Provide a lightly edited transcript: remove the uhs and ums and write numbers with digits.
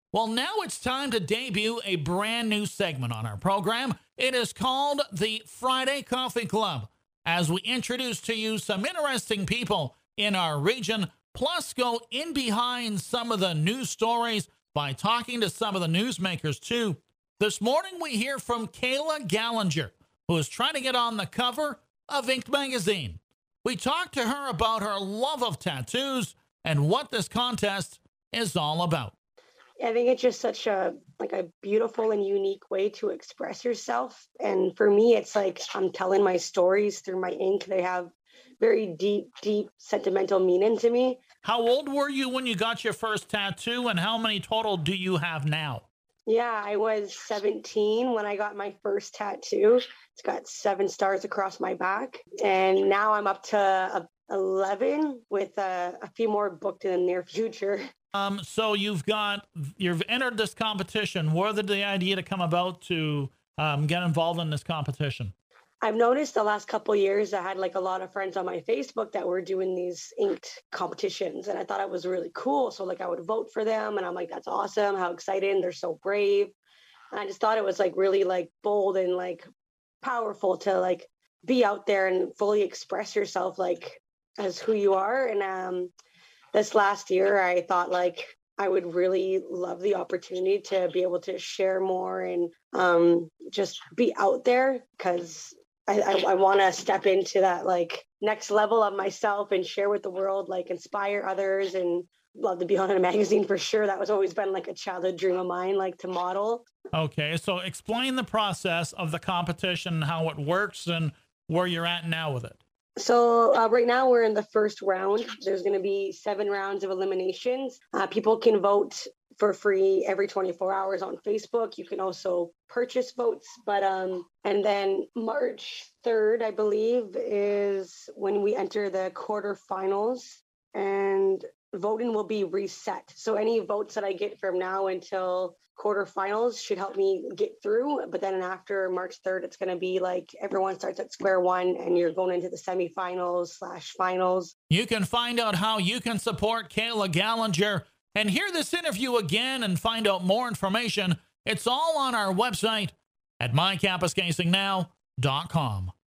Well, now it's time to debut a brand new segment on our program. It is called the Friday Coffee Club, as we introduce to you some interesting people in our region, plus go in behind some of the news stories by talking to some of the newsmakers, too. This morning, we hear from Kayla Gallinger, who is trying to get on the cover of Ink magazine. We talked to her about her love of tattoos and what this contest is all about. I think it's just such a beautiful and unique way to express yourself. And for me, it's like I'm telling my stories through my ink. They have very deep sentimental meaning to me. How old were you when you got your first tattoo, and how many total do you have now? Yeah, I was 17 when I got my first tattoo. It's got 7 stars across my back. And now I'm up to 11 with a few more booked in the near future. So you've entered this competition. Where did the idea to come about to get involved in this competition? I've noticed the last couple of years I had like a lot of friends on my Facebook that were doing these inked competitions, and I thought it was really cool. So like I would vote for them, and I'm like, that's awesome, how exciting, they're so brave. And I just thought it was like really like bold and like powerful to like be out there and fully express yourself like as who you are. And this last year I thought like I would really love the opportunity to be able to share more and just be out there, because I want to step into that like next level of myself and share with the world, like inspire others, and love to be on a magazine for sure. That was always been like a childhood dream of mine, like to model. Okay, so explain the process of the competition, how it works, and where you're at now with it. So right now we're in the first round. There's going to be 7 rounds of eliminations. People can vote for free every 24 hours on Facebook. You can also purchase votes, but and then March 3rd, I believe, is when we enter the quarterfinals, and voting will be reset. So any votes that I get from now until quarterfinals should help me get through. But then after March 3rd, it's going to be like everyone starts at square one and you're going into the semifinals/finals. You can find out how you can support Kayla Gallinger and hear this interview again and find out more information. It's all on our website at mycampuscasingnow.com.